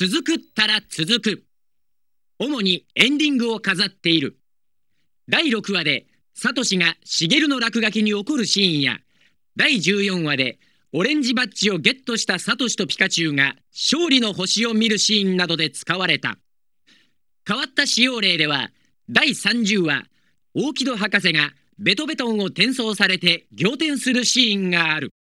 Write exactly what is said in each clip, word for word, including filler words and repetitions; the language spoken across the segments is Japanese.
続くったら続く。主にエンディングを飾っている。だいろくわでサトシがシゲルの落書きに怒るシーンや、だいじゅうよんわでオレンジバッジをゲットしたサトシとピカチュウが勝利の星を見るシーンなどで使われた。変わった使用例では、だいさんじゅうわ、オーキド博士がベトベトンを転送されて仰天するシーンがある。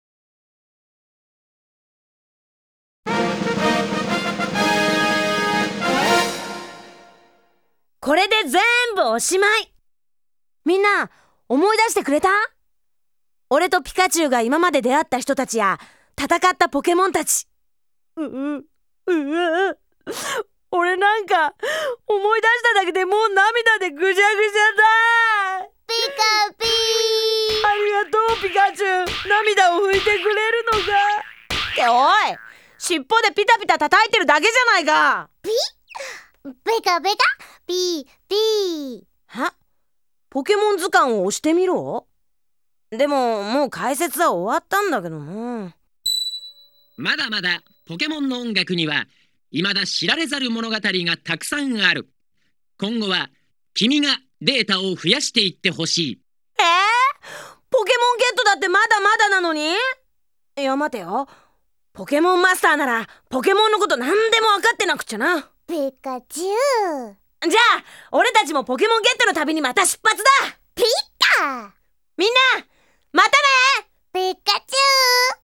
これで全部おしまい。みんな思い出してくれた？俺とピカチュウが今まで出会った人たちや戦ったポケモンたち。うううう俺なんか思い出しただけでもう涙でぐしゃぐしゃだ。 ピカピー。 ありがとうピカチュウ、涙を拭いてくれるのか。っておい、尻尾でピタピタ叩いてるだけじゃないか。 ピペカペカピーピー。 は？ポケモン図鑑を押してみろ。でももう解説は終わったんだけどな。 まだまだポケモンの音楽には未だ知られざる物語がたくさんある。今後は君がデータを増やしていってほしい。 えー、ポケモンゲットだってまだまだなのに。いや待てよ、ポケモンマスターならポケモンのこと何でも分かってなくちゃな。 ピカチュウ。 じゃあ俺たちもポケモンゲットの旅にまた出発だ。 ピカ。 みんなまたね。 ピカチュウ。